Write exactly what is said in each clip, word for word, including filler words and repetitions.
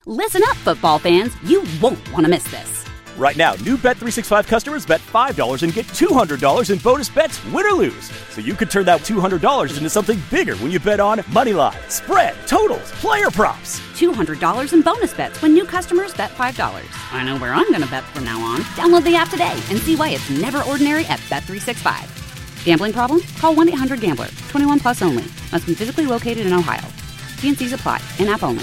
Listen up, football fans. You won't want to miss this. Right now, new Bet three sixty-five customers bet five dollars and get two hundred dollars in bonus bets, win or lose. So you could turn that two hundred dollars into something bigger when you bet on money line, spread, totals, player props. two hundred dollars in bonus bets when new customers bet five dollars. I know where I'm going to bet from now on. Download the app today and see why it's never ordinary at Bet three sixty-five. Gambling problem? Call one eight hundred gambler. twenty-one plus only. Must be physically located in Ohio. T and C's apply. In-app only.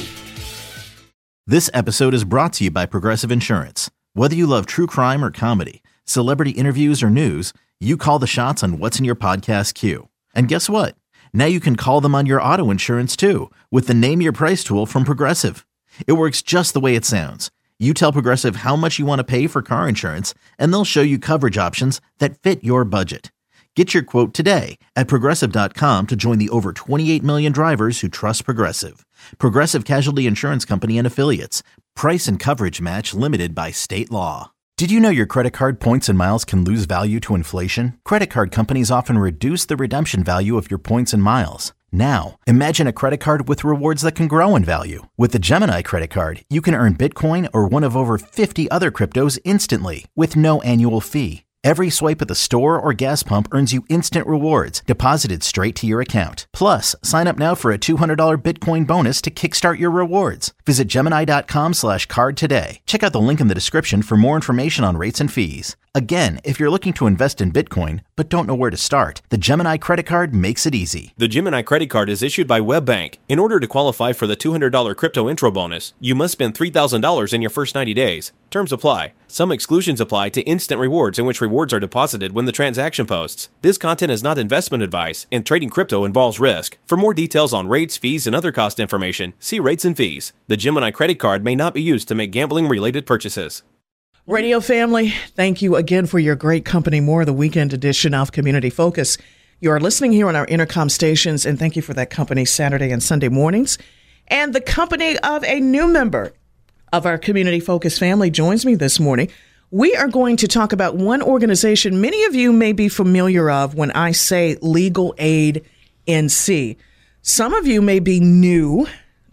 This episode is brought to you by Progressive Insurance. Whether you love true crime or comedy, celebrity interviews or news, you call the shots on what's in your podcast queue. And guess what? Now you can call them on your auto insurance too with the Name Your Price tool from Progressive. It works just the way it sounds. You tell Progressive how much you want to pay for car insurance, and they'll show you coverage options that fit your budget. Get your quote today at Progressive dot com to join the over twenty-eight million drivers who trust Progressive. Progressive Casualty Insurance Company and Affiliates. Price and coverage match limited by state law. Did you know your credit card points and miles can lose value to inflation? Credit card companies often reduce the redemption value of your points and miles. Now, imagine a credit card with rewards that can grow in value. With the Gemini credit card, you can earn Bitcoin or one of over fifty other cryptos instantly with no annual fee. Every swipe at the store or gas pump earns you instant rewards deposited straight to your account. Plus, sign up now for a two hundred dollars Bitcoin bonus to kickstart your rewards. Visit Gemini.com slash card today. Check out the link in the description for more information on rates and fees. Again, if you're looking to invest in Bitcoin but don't know where to start, the Gemini credit card makes it easy. The Gemini credit card is issued by WebBank. In order to qualify for the two hundred dollars crypto intro bonus, you must spend three thousand dollars in your first ninety days. Terms apply. Some exclusions apply to instant rewards, in which rewards are deposited when the transaction posts. This content is not investment advice, and trading crypto involves risk. For more details on rates, fees, and other cost information, see rates and fees. The Gemini credit card may not be used to make gambling-related purchases. Radio family, thank you again for your great company. More of the weekend edition of Community Focus. You are listening here on our intercom stations, and thank you for that company Saturday and Sunday mornings. And the company of a new member of our Community Focus family joins me this morning. We are going to talk about one organization many of you may be familiar of when I say Legal Aid N C. Some of you may be new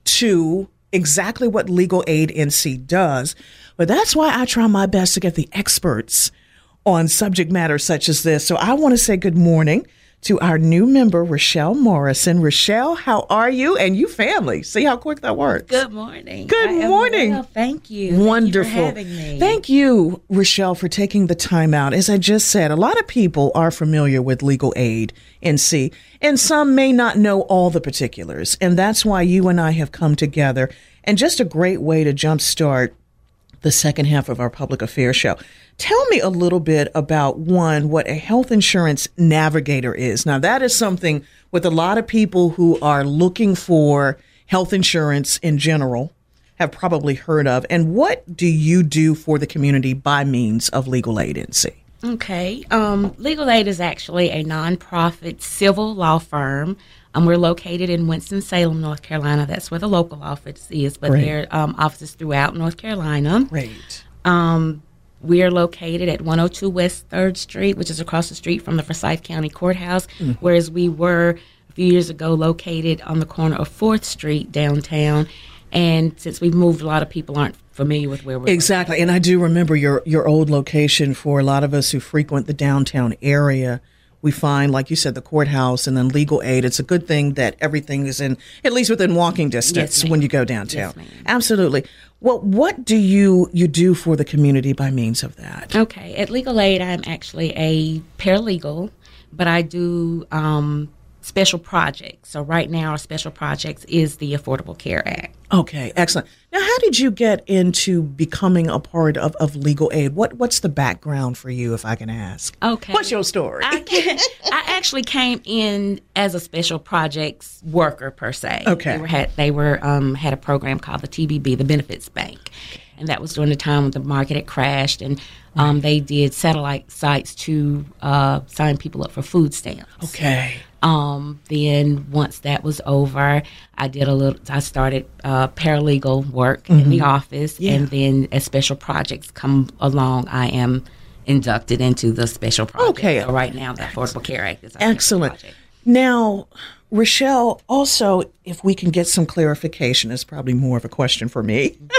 to exactly what Legal Aid N C does, but that's why I try my best to get the experts on subject matter such as this. So I want to say good morning to our new member, Rochelle Morrison. Rochelle, how are you? And you family. See how quick that works. Good morning. Good I morning. Well. Thank you. Wonderful. Thank you for having me. Thank you, Rochelle, for taking the time out. As I just said, a lot of people are familiar with Legal Aid N C, and some may not know all the particulars. And that's why you and I have come together. And just a great way to jumpstart the second half of our public affairs show. Tell me a little bit about, one, what a health insurance navigator is. Now, that is something with a lot of people who are looking for health insurance in general have probably heard of. And what do you do for the community by means of Legal Aid N C? Okay. Um, Legal Aid is actually a nonprofit civil law firm. Um, we're located in Winston-Salem, North Carolina. That's where the local office is, but Great. there are um, offices throughout North Carolina. Great. Um, we are located at one oh two West third Street, which is across the street from the Forsyth County Courthouse, mm-hmm. whereas we were a few years ago located on the corner of fourth Street downtown. And since we've moved, a lot of people aren't familiar with where we're Exactly. located. And I do remember your, your old location. For a lot of us who frequent the downtown area, we find, like you said, the courthouse and then Legal Aid. It's a good thing that everything is in, at least within walking distance Yes, when you go downtown. Yes, ma'am. Absolutely. Well, what do you, you do for the community by means of that? Okay. At Legal Aid, I'm actually a paralegal, but I do um, special projects. So right now, our special projects is the Affordable Care Act. Okay, excellent. Now, how did you get into becoming a part of, of Legal Aid? What What's the background for you, if I can ask? Okay. What's your story? I, can, I actually came in as a special projects worker, per se. Okay. They were, had, they were um, had a program called the T B B, the Benefits Bank. And that was during the time when the market had crashed, and um, they did satellite sites to uh, sign people up for food stamps. Okay. Um, then once that was over, I did a little, I started uh, paralegal work mm-hmm. in the office. Yeah. And then as special projects come along, I am inducted into the special project. Okay. So right now, the Affordable Care Act is our Excellent. project. Now, Rochelle, also, if we can get some clarification, it's probably more of a question for me. Okay.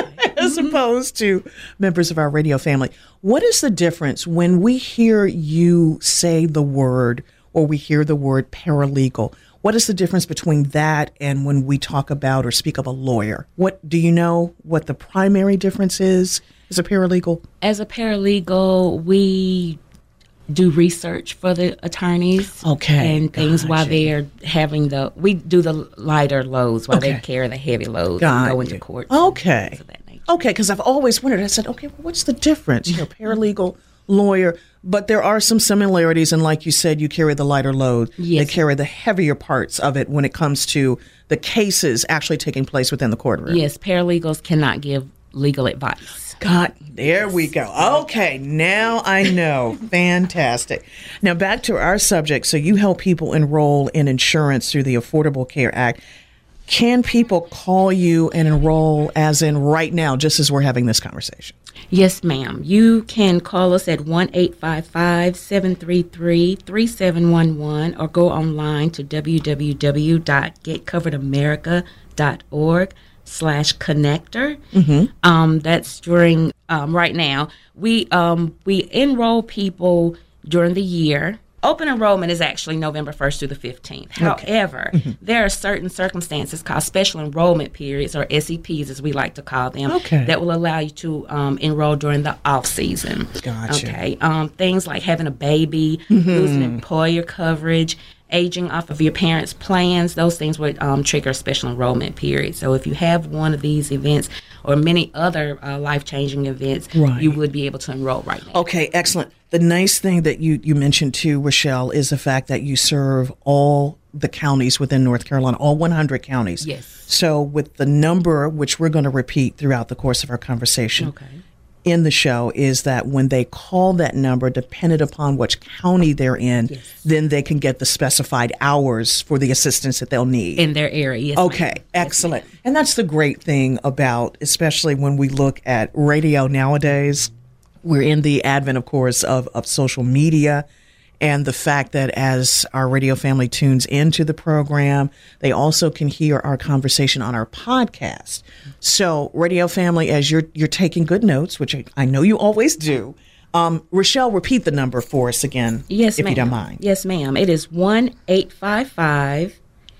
as opposed to members of our radio family. What is the difference when we hear you say the word or we hear the word paralegal? What is the difference between that and when we talk about or speak of a lawyer? What do you know what the primary difference is as a paralegal? As a paralegal, we do research for the attorneys. Okay. And things gotcha. while they're having the, we do the lighter loads while Okay. they carry the heavy loads Got and go you. into court. Okay. things of that nature. Okay, because I've always wondered. I said, okay, well, what's the difference? You know, paralegal, lawyer, but there are some similarities. And like you said, you carry the lighter load. Yes. They carry the heavier parts of it when it comes to the cases actually taking place within the courtroom. Yes, paralegals cannot give legal advice. God, there we go. Okay, now I know. Fantastic. Now back to our subject. So you help people enroll in insurance through the Affordable Care Act. Can people call you and enroll as in right now, just as we're having this conversation? Yes, ma'am. You can call us at one eight five five, seven three three, three seven one one or go online to w w w dot get covered america dot org slash connector. Mm-hmm. Um, that's during, um, right now, we um, we enroll people during the year. Open enrollment is actually November first through the fifteenth. Okay. However, mm-hmm. there are certain circumstances called special enrollment periods, or S E Ps as we like to call them, okay. that will allow you to um, enroll during the off season. Gotcha. Okay. Um, things like having a baby, mm-hmm. losing employer coverage, aging off of your parents' plans, those things would um, trigger a special enrollment period. So if you have one of these events or many other uh, life-changing events, right. you would be able to enroll right now. Okay, excellent. The nice thing that you, you mentioned too, Rochelle, is the fact that you serve all the counties within North Carolina, all one hundred counties. Yes. So with the number, which we're going to repeat throughout the course of our conversation, Okay. in the show is that when they call that number, dependent upon which county they're in, yes. then they can get the specified hours for the assistance that they'll need. In their area, yes. Okay, ma'am. excellent. Yes, ma'am. And that's the great thing about, especially when we look at radio nowadays, we're in the advent, of course, of, of social media. And the fact that as our radio family tunes into the program, they also can hear our conversation on our podcast. So, radio family, as you're you're taking good notes, which I, I know you always do, um, Rochelle, repeat the number for us again, yes, if ma'am. you don't mind. Yes, ma'am. It is one eight five five,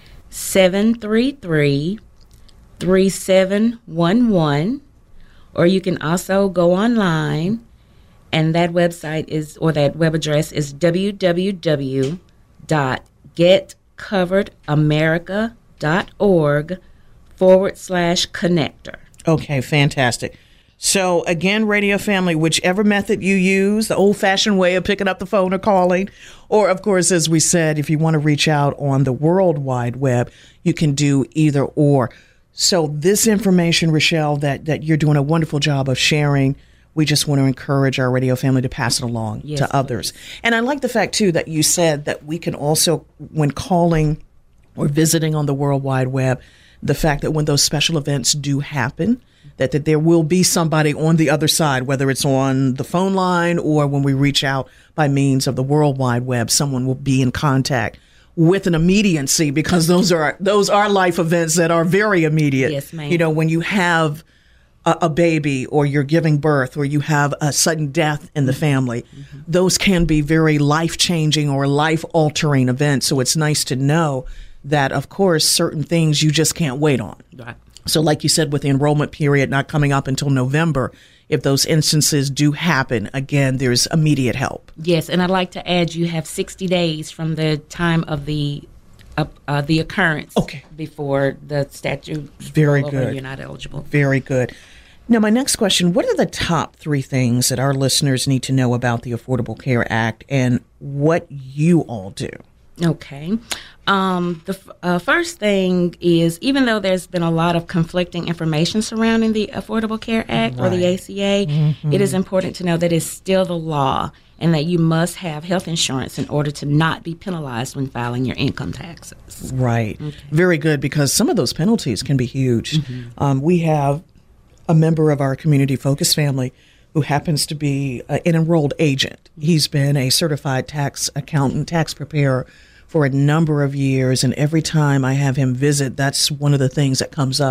seven three three, three seven one one, or you can also go online. And that website is, or that web address is w w w dot get covered america dot org forward slash connector. Okay, fantastic. So again, radio family, whichever method you use, the old-fashioned way of picking up the phone or calling, or of course, as we said, if you want to reach out on the World Wide Web, you can do either or. So this information, Rochelle, that, that you're doing a wonderful job of sharing, we just want to encourage our radio family to pass it along yes, to others. please. And I like the fact, too, that you said that we can also, when calling or visiting on the World Wide Web, the fact that when those special events do happen, that, that there will be somebody on the other side, whether it's on the phone line or when we reach out by means of the World Wide Web, someone will be in contact with an immediacy, because those are those are life events that are very immediate. Yes, ma'am. You know, when you have a, a baby or you're giving birth or you have a sudden death in the family, mm-hmm. those can be very life-changing or life-altering events. So it's nice to know that, of course, certain things you just can't wait on. Right. So like you said, with the enrollment period not coming up until November, if those instances do happen, again, there's immediate help. Yes, and I'd like to add you have sixty days from the time of the uh, uh, the occurrence Okay. before the statute Very roll over good. and you're not eligible. Very good. Now, my next question, what are the top three things that our listeners need to know about the Affordable Care Act and what you all do? Okay. Um, the f- uh, first thing is, even though there's been a lot of conflicting information surrounding the Affordable Care Act or the A C A, mm-hmm. it is important to know that it's still the law and that you must have health insurance in order to not be penalized when filing your income taxes. Right. Okay. Very good, because some of those penalties can be huge. Mm-hmm. Um, we have a member of our community focus family who happens to be uh, an enrolled agent. He's been a certified tax accountant, tax preparer for a number of years, and every time I have him visit, that's one of the things that comes up,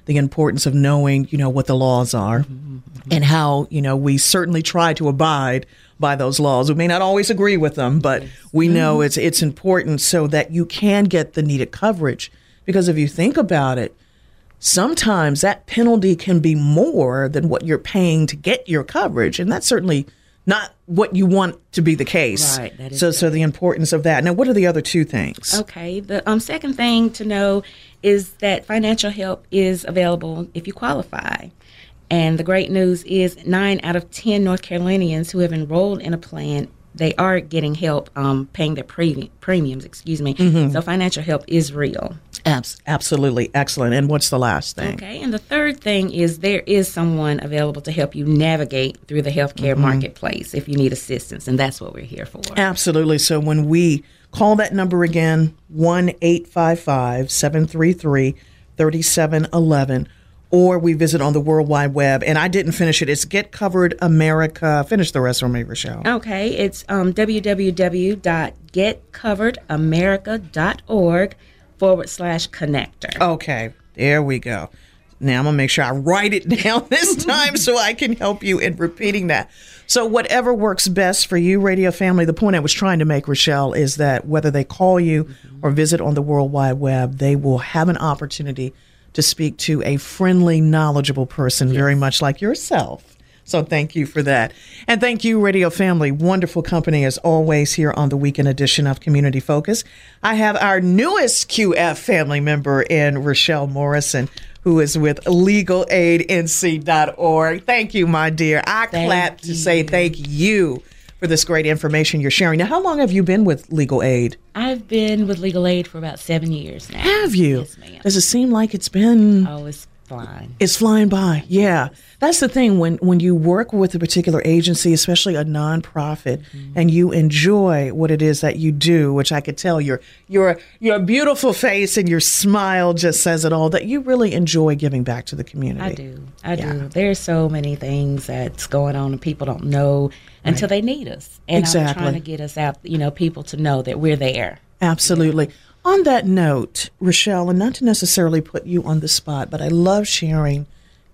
the importance of knowing, you know, what the laws are mm-hmm, mm-hmm. and how, you know, we certainly try to abide by those laws. We may not always agree with them, but we know it's it's important so that you can get the needed coverage. Because if you think about it, sometimes that penalty can be more than what you're paying to get your coverage. And that's certainly not what you want to be the case. Right. That is so, so the importance of that. Now, what are the other two things? Okay. The um, second thing to know is that financial help is available if you qualify. And the great news is nine out of ten North Carolinians who have enrolled in a plan, they are getting help um, paying their premium, premiums, excuse me. Mm-hmm. So financial help is real. Abs- absolutely. Excellent. And what's the last thing? Okay. And the third thing is there is someone available to help you navigate through the healthcare mm-hmm. marketplace if you need assistance. And that's what we're here for. Absolutely. So when we call that number again, one eight five five, seven three three, three seven one one, or we visit on the World Wide Web. And I didn't finish it. It's Get Covered America. Finish the rest for me, Rochelle. Okay. It's um, w w w dot get covered america dot org forward slash connector. Okay. There we go. Now I'm going to make sure I write it down this time so I can help you in repeating that. So whatever works best for you, radio family, the point I was trying to make, Rochelle, is that whether they call you mm-hmm. or visit on the World Wide Web, they will have an opportunity to speak to a friendly, knowledgeable person, yes. very much like yourself. So thank you for that. And thank you, radio family. Wonderful company as always here on the weekend edition of Community Focus. I have our newest Q F family member in Rochelle Morrison, who is with legal aid N C dot org. Thank you, my dear. I thank clap you. to say thank you for this great information you're sharing. Now, how long have you been with Legal Aid? I've been with Legal Aid for about seven years now. Have you? Yes, ma'am. Does it seem like it's been... Oh, it's flying. It's flying by, yeah. That's the thing. When when you work with a particular agency, especially a nonprofit, mm-hmm. and you enjoy what it is that you do, which I could tell your your your beautiful face and your smile just says it all, that you really enjoy giving back to the community. I do. I yeah. do. There's so many things that's going on and people don't know until right. they need us. And exactly. I'm trying to get us out, you know, people to know that we're there. Absolutely. Yeah. On that note, Rochelle, and not to necessarily put you on the spot, but I love sharing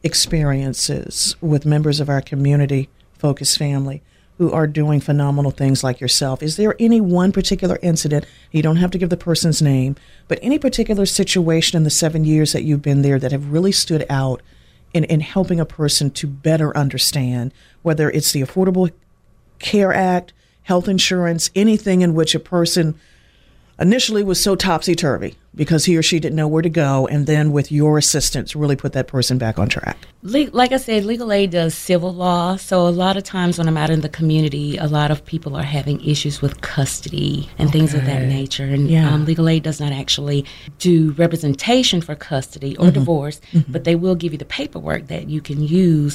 experiences with members of our community focused family who are doing phenomenal things like yourself. Is there any one particular incident, you don't have to give the person's name, but any particular situation in the seven years that you've been there that have really stood out in, in helping a person to better understand, whether it's the Affordable Care Act, health insurance, anything in which a person initially was so topsy-turvy because he or she didn't know where to go, and then with your assistance really put that person back on track? Like I said, Legal Aid does civil law, so a lot of times when I'm out in the community, a lot of people are having issues with custody and okay. things of that nature. And yeah. um, Legal Aid does not actually do representation for custody or mm-hmm. divorce, mm-hmm. but they will give you the paperwork that you can use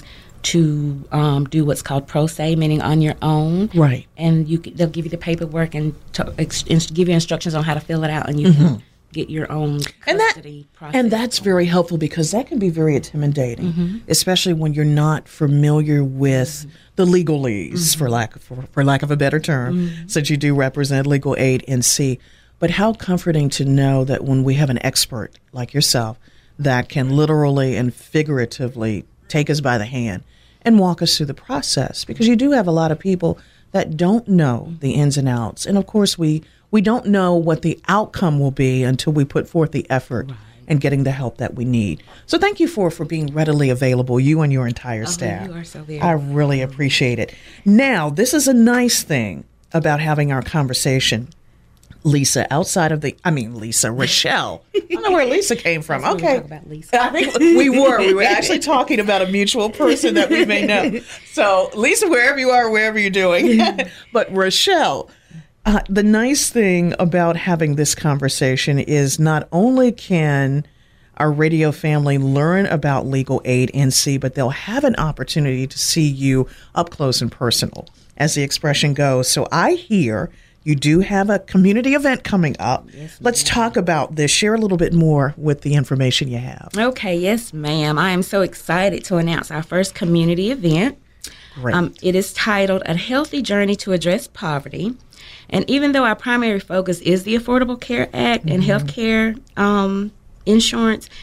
to um, do what's called pro se, meaning on your own. Right. And you they'll give you the paperwork and to, ex, give you instructions on how to fill it out, and you mm-hmm. can get your own custody and that, process. And that's very helpful because that can be very intimidating, mm-hmm. especially when you're not familiar with mm-hmm. the legalese, mm-hmm. for lack of, for, for lack of a better term, mm-hmm. since you do represent Legal Aid N C. But how comforting to know that when we have an expert like yourself that can literally and figuratively take us by the hand and walk us through the process, because you do have a lot of people that don't know the ins and outs. And of course, we, we don't know what the outcome will be until we put forth the effort right. in getting the help that we need. So thank you for, for being readily available, you and your entire oh, staff. You are so very I really appreciate it. Now, this is a nice thing about having our conversation. Lisa, outside of the, I mean, Lisa, Rochelle. I don't know where Lisa came from. That's okay. We were about Lisa. I think we were. We were actually talking about a mutual person that we may know. So, Lisa, wherever you are, wherever you're doing. But Rochelle, uh, the nice thing about having this conversation is not only can our radio family learn about Legal Aid N C, but they'll have an opportunity to see you up close and personal, as the expression goes. So I hear you do have a community event coming up. Yes, Let's talk about this. Share a little bit more with the information you have. Okay, yes, ma'am. I am so excited to announce our first community event. Great. Um, it is titled A Healthy Journey to Address Poverty. And even though our primary focus is the Affordable Care Act mm-hmm. and health care um, insurance,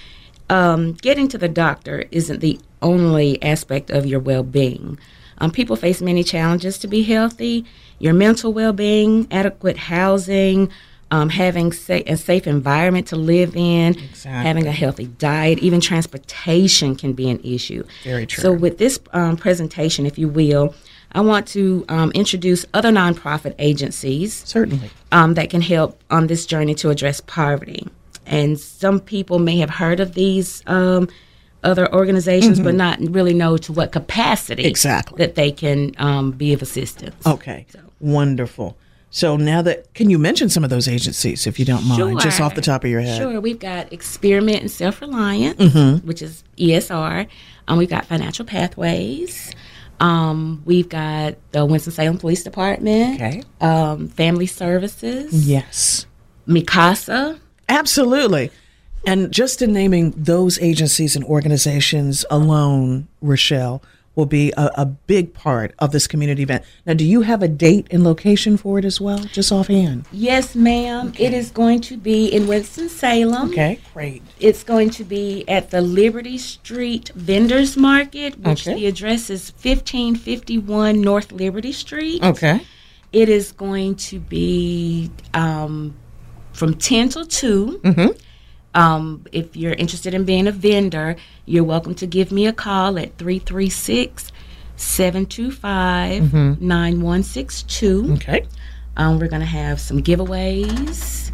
um, getting to the doctor isn't the only aspect of your well-being. Um, people face many challenges to be healthy. Your mental well-being, adequate housing, um, having sa- a safe environment to live in, Exactly. having a healthy diet, even transportation can be an issue. Very true. So with this um, presentation, if you will, I want to um, introduce other nonprofit agencies Certainly. um, that can help on this journey to address poverty. And some people may have heard of these um, other organizations, but not really know to what capacity Exactly. that they can um, be of assistance. Okay. Wonderful. So now that, can you mention some of those agencies, if you don't mind, Sure. just off the top of your head? Sure. We've got Experiment and Self-Reliance, which is E S R. Um, we've got Financial Pathways. Um, we've got the Winston-Salem Police Department. Okay. Um, Family Services. Yes. Mikasa. Absolutely. And just in naming those agencies and organizations alone, Rochelle, will be a, a big part of this community event. Now, do you have a date and location for it as well, just offhand? Yes, ma'am. It is going to be in Winston-Salem. Okay, great. It's going to be at the Liberty Street Vendors Market, which Okay. the address is fifteen fifty-one North Liberty Street. Okay. It is going to be um, from ten till two. Mm-hmm. Um, if you're interested in being a vendor, you're welcome to give me a call at three three six, seven two five, nine one six two. Okay. Um, we're going to have some giveaways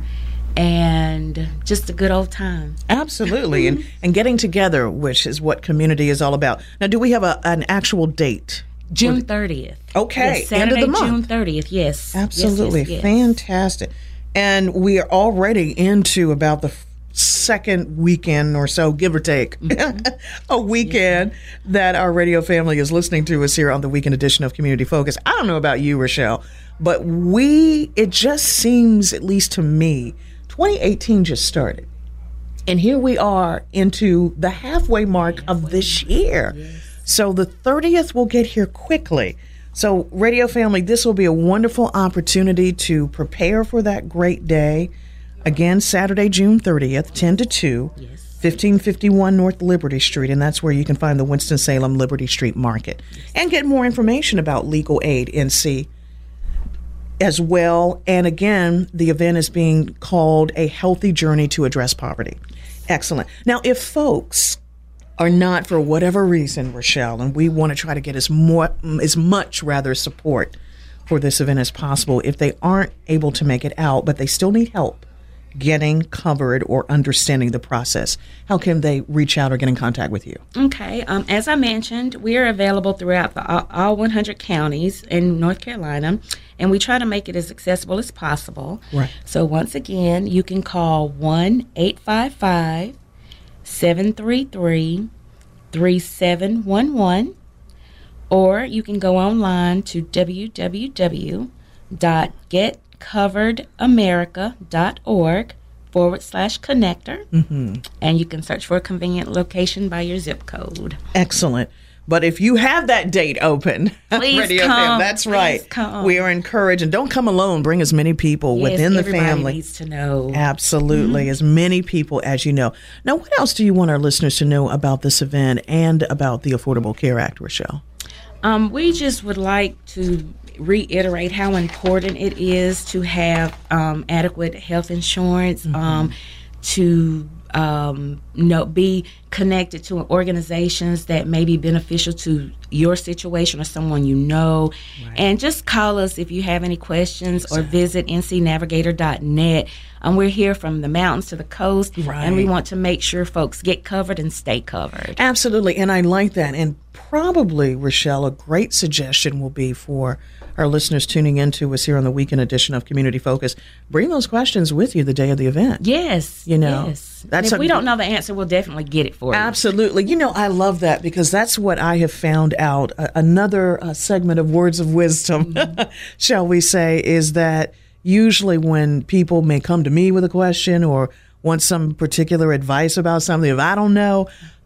and just a good old time. Absolutely. and, and getting together, which is what community is all about. Now, do we have a, an actual date? June thirtieth. Okay, Yes, end of Saturday, the month. June thirtieth, yes. Absolutely. Yes, yes, yes. Fantastic. And we are already into about the f- second weekend or so, give or take, a weekend that our radio family is listening to us here on the weekend edition of Community Focus. I don't know about you, Rochelle, but we, it just seems, at least to me, twenty eighteen just started. And here we are into the halfway mark of this year. So the thirtieth will get here quickly. So, radio family, this will be a wonderful opportunity to prepare for that great day. Again, Saturday, June thirtieth, ten to two, fifteen fifty-one North Liberty Street, and that's where you can find the Winston-Salem Liberty Street Market. And get more information about Legal Aid N C as well. And again, the event is being called A Healthy Journey to Address Poverty. Excellent. Now, if folks are not, for whatever reason, Rochelle, and we want to try to get as more, as much rather support for this event as possible, if they aren't able to make it out, but they still need help getting covered or understanding the process, how can they reach out or get in contact with you? Okay. Um, as I mentioned, we are available throughout the, all, all one hundred counties in North Carolina, and we try to make it as accessible as possible. Right. So once again, you can call one eight five five, seven three three, three seven one one, or you can go online to w w w dot get covered america dot org forward slash connector, mm-hmm. and you can search for a convenient location by your zip code. Excellent. But if you have that date open, Please Radio come. F M, that's Please right. come. We are encouraged, and don't come alone. Bring as many people Yes, within the everybody family. needs to know. Absolutely, Mm-hmm. as many people as you know. Now, what else do you want our listeners to know about this event and about the Affordable Care Act, Rochelle? Um, we just would like to reiterate how important it is to have um, adequate health insurance, mm-hmm. um, to um, know, be connected to organizations that may be beneficial to your situation or someone you know. Right. And just call us if you have any questions, exactly. or visit n c navigator dot net. Um, we're here from the mountains to the coast, right. and we want to make sure folks get covered and stay covered. Absolutely, and I like that. And probably, Rochelle, a great suggestion will be for our listeners tuning in to us here on the weekend edition of Community Focus. Bring those questions with you the day of the event. Yes, you know, yes. That's and if a, we don't know the answer, we'll definitely get it for you. Absolutely. You know, I love that because that's what I have found out. Uh, another uh, segment of Words of Wisdom, mm-hmm. shall we say, is that usually when people may come to me with a question or want some particular advice about something, if I don't know,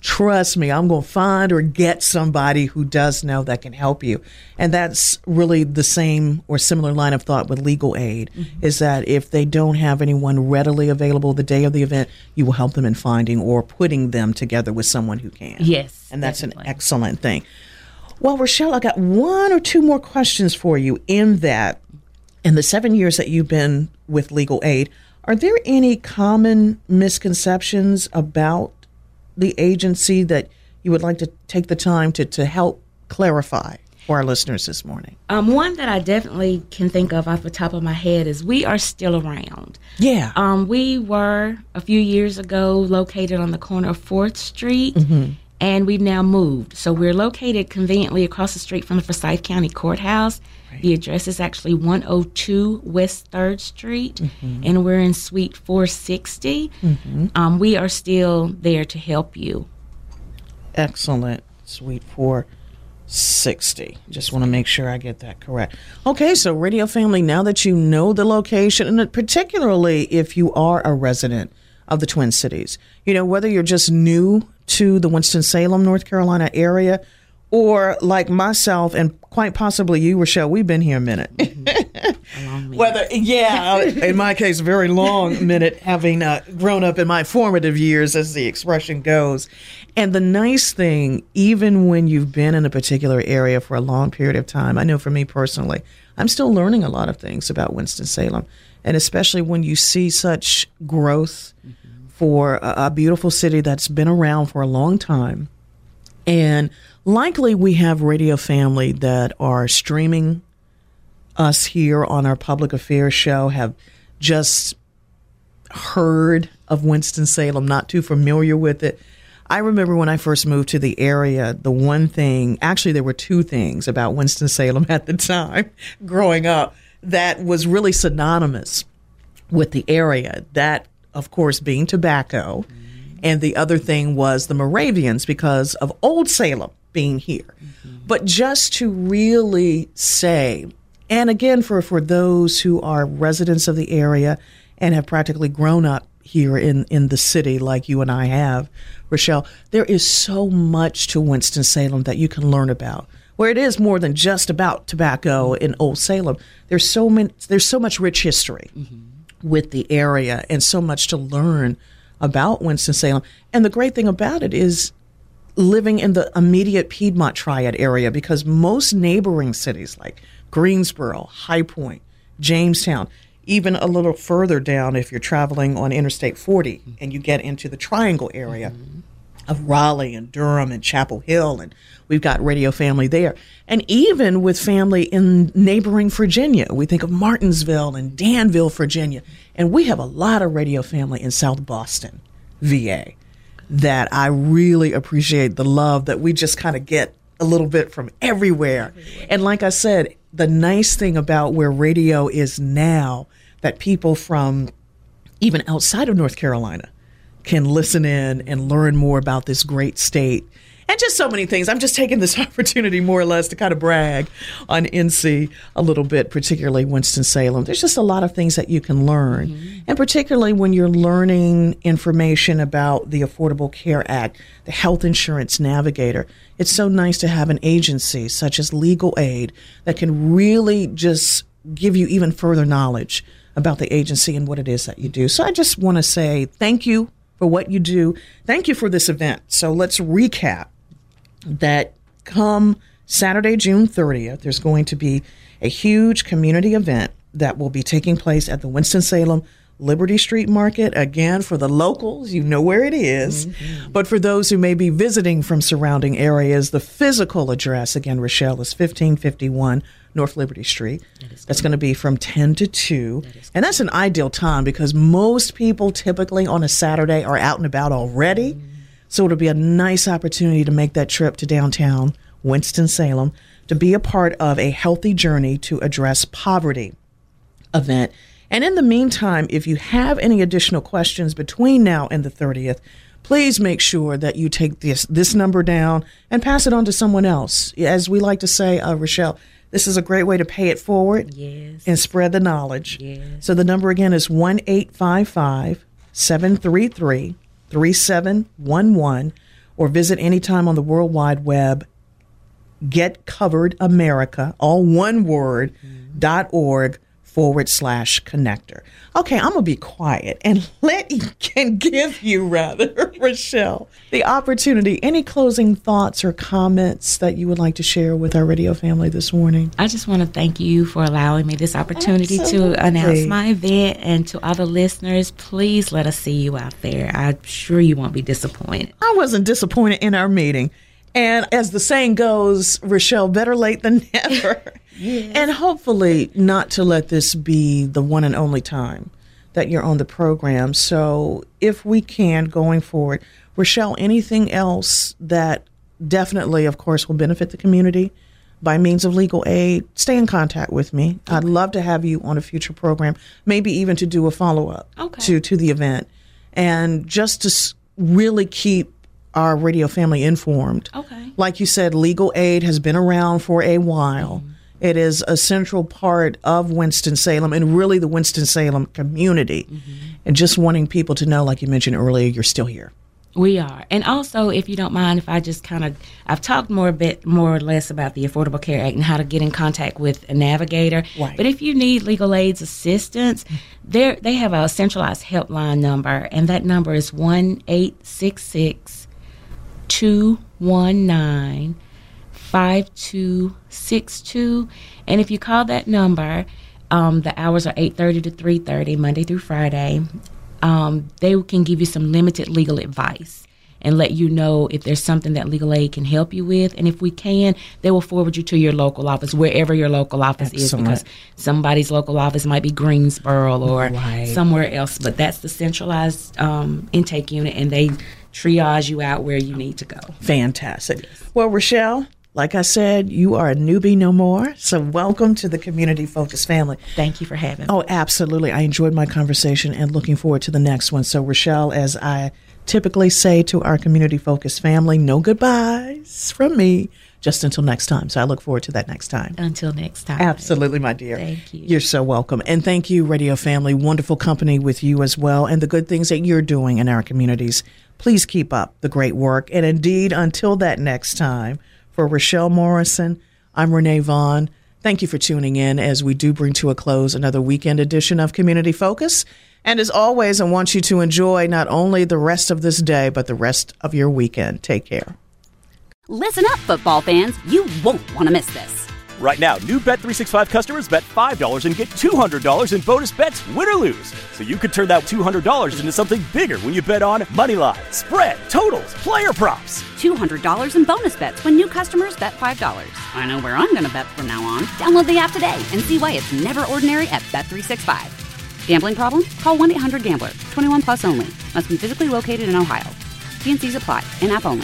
trust me, I'm going to find or get somebody who does know that can help you. And that's really the same or similar line of thought with legal aid, mm-hmm. is that if they don't have anyone readily available the day of the event, you will help them in finding or putting them together with someone who can. Yes. And that's definitely. an excellent thing. Well, Rochelle, I got one or two more questions for you in that. In the seven years that you've been with legal aid, are there any common misconceptions about the agency that you would like to take the time to, to help clarify for our listeners this morning? Um, one that I definitely can think of off the top of my head is we are still around. Yeah. Um, we were, a few years ago, located on the corner of fourth Street, mm-hmm. and we've now moved. So we're located conveniently across the street from the Forsyth County Courthouse. Right. The address is actually one oh two West third Street, mm-hmm. and we're in Suite four sixty. Mm-hmm. Um, we are still there to help you. Excellent. Suite four sixty. Just want to make sure I get that correct. Okay, so Radio Family, now that you know the location, and particularly if you are a resident of the Twin Cities, you know, whether you're just new to the Winston-Salem, North Carolina area, or like myself and quite possibly you, Rochelle, we've been here a minute. Mm-hmm. A long minute. Whether, yeah, in my case, a very long minute, having uh, grown up in my formative years, as the expression goes. And the nice thing, even when you've been in a particular area for a long period of time, I know for me personally, I'm still learning a lot of things about Winston-Salem. And especially when you see such growth mm-hmm. for a, a beautiful city that's been around for a long time. And likely we have Radio Family that are streaming us here on our public affairs show, have just heard of Winston-Salem, not too familiar with it. I remember when I first moved to the area, the one thing, actually there were two things about Winston-Salem at the time growing up that was really synonymous with the area. That, of course, being tobacco. Mm-hmm. And the other thing was the Moravians because of Old Salem being here. Mm-hmm. But just to really say, and again, for, for those who are residents of the area and have practically grown up here in, in the city like you and I have, Rochelle, there is so much to Winston-Salem that you can learn about, where it is more than just about tobacco in Old Salem. There's so many, there's so much rich history mm-hmm. with the area and so much to learn about Winston-Salem. And the great thing about it is living in the immediate Piedmont Triad area, because most neighboring cities like Greensboro, High Point, Jamestown, even a little further down if you're traveling on Interstate forty mm-hmm. and you get into the Triangle area mm-hmm. of Raleigh and Durham and Chapel Hill, and we've got Radio Family there. And even with family in neighboring Virginia, we think of Martinsville and Danville, Virginia, and we have a lot of Radio Family in South Boston, V A, that I really appreciate the love that we just kind of get a little bit from everywhere. everywhere. And like I said, the nice thing about where radio is now, that people from even outside of North Carolina can listen in and learn more about this great state. And just so many things. I'm just taking this opportunity more or less to kind of brag on N C a little bit, particularly Winston-Salem. There's just a lot of things that you can learn. Mm-hmm. And particularly when you're learning information about the Affordable Care Act, the Health Insurance Navigator, it's so nice to have an agency such as Legal Aid that can really just give you even further knowledge about the agency and what it is that you do. So I just want to say thank you for what you do. Thank you for this event. So let's recap that come Saturday, June thirtieth, there's going to be a huge community event that will be taking place at the Winston-Salem Liberty Street Market. Again, for the locals, you know where it is. Mm-hmm. But for those who may be visiting from surrounding areas, the physical address, again, Rochelle, is fifteen fifty-one North Liberty Street. That That's going to be from ten to two. That and that's an ideal time because most people typically on a Saturday are out and about already. Mm-hmm. So it'll be a nice opportunity to make that trip to downtown Winston-Salem to be a part of a Healthy Journey to Address Poverty event. And in the meantime, if you have any additional questions between now and the thirtieth, please make sure that you take this this number down and pass it on to someone else. As we like to say, uh, Rochelle, this is a great way to pay it forward yes. and spread the knowledge. Yes. So the number again is one eight five five, seven three three, three seven one one. or visit anytime on the World Wide Web, Get Covered America, all one word, mm-hmm. dot org forward slash connector. Okay, I'm going to be quiet and let can give you, rather, Rochelle, the opportunity. Any closing thoughts or comments that you would like to share with our radio family this morning? I just want to thank you for allowing me this opportunity Absolutely. to announce my event. And to other listeners, please let us see you out there. I'm sure you won't be disappointed. I wasn't disappointed in our meeting. And as the saying goes, Rochelle, better late than never. Yes. And hopefully not to let this be the one and only time that you're on the program. So if we can, going forward, Rochelle, anything else that definitely, of course, will benefit the community by means of legal aid, stay in contact with me. Okay. I'd love to have you on a future program, maybe even to do a follow-up okay. to, to the event. And just to really keep our radio family informed. Okay. Like you said, legal aid has been around for a while. Mm-hmm. It is a central part of Winston-Salem and really the Winston-Salem community. Mm-hmm. And just wanting people to know, like you mentioned earlier, you're still here. We are. And also, if you don't mind, if I just kind of, I've talked more a bit, more or less about the Affordable Care Act and how to get in contact with a navigator. Right. But if you need legal aid's assistance, they they have a centralized helpline number, and that number is one eight six six, two one nine, five two six two. And if you call that number, um, the hours are eight thirty to three thirty, Monday through Friday. Um, they can give you some limited legal advice and let you know if there's something that legal aid can help you with. And if we can, they will forward you to your local office, wherever your local office Excellent. is, because somebody's local office might be Greensboro or right. somewhere else. But that's the centralized um, intake unit, and they triage you out where you need to go. Fantastic. Yes. Well, Rochelle, like I said, you are a newbie no more. So welcome to the Community Focus family. Thank you for having me. Oh, absolutely. I enjoyed my conversation and looking forward to the next one. So, Rochelle, as I typically say to our Community Focus family, no goodbyes from me, just until next time. So I look forward to that next time. Until next time. Absolutely, my dear. Thank you. You're so welcome. And thank you, radio family. Wonderful company with you as well, and the good things that you're doing in our communities. Please keep up the great work. And indeed, until that next time, for Rochelle Morrison, I'm Renee Vaughn. Thank you for tuning in as we do bring to a close another weekend edition of Community Focus. And as always, I want you to enjoy not only the rest of this day, but the rest of your weekend. Take care. Listen up, football fans. You won't want to miss this. Right now, new Bet three sixty-five customers bet five dollars and get two hundred dollars in bonus bets, win or lose. So you could turn that two hundred dollars into something bigger when you bet on money line, spread, totals, player props. two hundred dollars in bonus bets when new customers bet five dollars. I know where I'm going to bet from now on. Download the app today and see why it's never ordinary at Bet three sixty-five. Gambling problem? Call one eight hundred gambler. twenty-one plus only. Must be physically located in Ohio. T and C's apply. In-app only.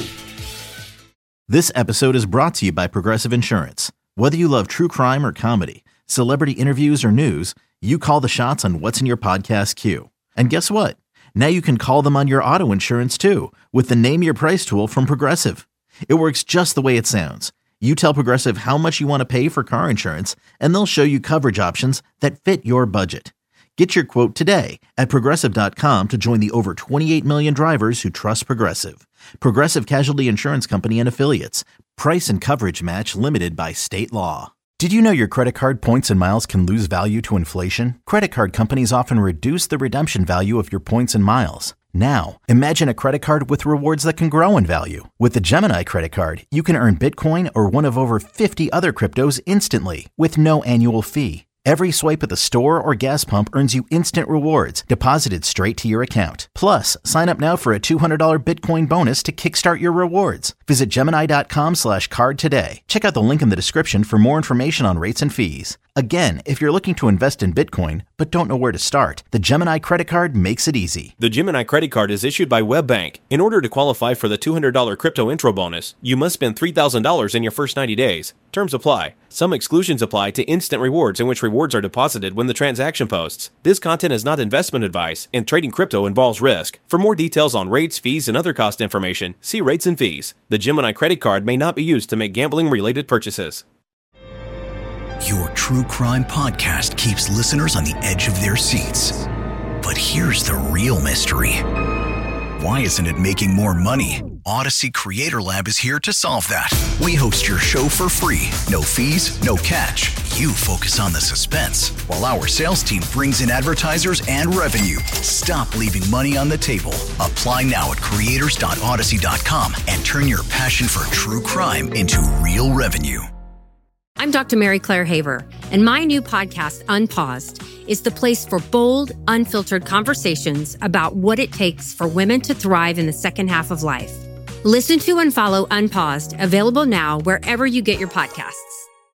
This episode is brought to you by Progressive Insurance. Whether you love true crime or comedy, celebrity interviews or news, you call the shots on what's in your podcast queue. And guess what? Now you can call them on your auto insurance too with the Name Your Price tool from Progressive. It works just the way it sounds. You tell Progressive how much you want to pay for car insurance, and they'll show you coverage options that fit your budget. Get your quote today at Progressive dot com to join the over twenty-eight million drivers who trust Progressive. Progressive Casualty Insurance Company and Affiliates. Price and coverage match limited by state law. Did you know your credit card points and miles can lose value to inflation? Credit card companies often reduce the redemption value of your points and miles. Now, imagine a credit card with rewards that can grow in value. With the Gemini credit card, you can earn Bitcoin or one of over fifty other cryptos instantly with no annual fee. Every swipe at the store or gas pump earns you instant rewards deposited straight to your account. Plus, sign up now for a two hundred dollars Bitcoin bonus to kickstart your rewards. Visit Gemini dot com slash card today. Check out the link in the description for more information on rates and fees. Again, if you're looking to invest in Bitcoin but don't know where to start, the Gemini credit card makes it easy. The Gemini credit card is issued by WebBank. In order to qualify for the two hundred dollars crypto intro bonus, you must spend three thousand dollars in your first ninety days. Terms apply. Some exclusions apply to instant rewards, in which rewards are deposited when the transaction posts. This content is not investment advice, and trading crypto involves risk. For more details on rates, fees, and other cost information, see rates and fees. The Gemini credit card may not be used to make gambling-related purchases. Your true crime podcast keeps listeners on the edge of their seats. But here's the real mystery. Why isn't it making more money? Odyssey Creator Lab is here to solve that. We host your show for free. No fees, no catch. You focus on the suspense, while our sales team brings in advertisers and revenue. Stop leaving money on the table. Apply now at creators dot odyssey dot com and turn your passion for true crime into real revenue. I'm Doctor Mary Claire Haver, and my new podcast, Unpaused, is the place for bold, unfiltered conversations about what it takes for women to thrive in the second half of life. Listen to and follow Unpaused, available now wherever you get your podcasts.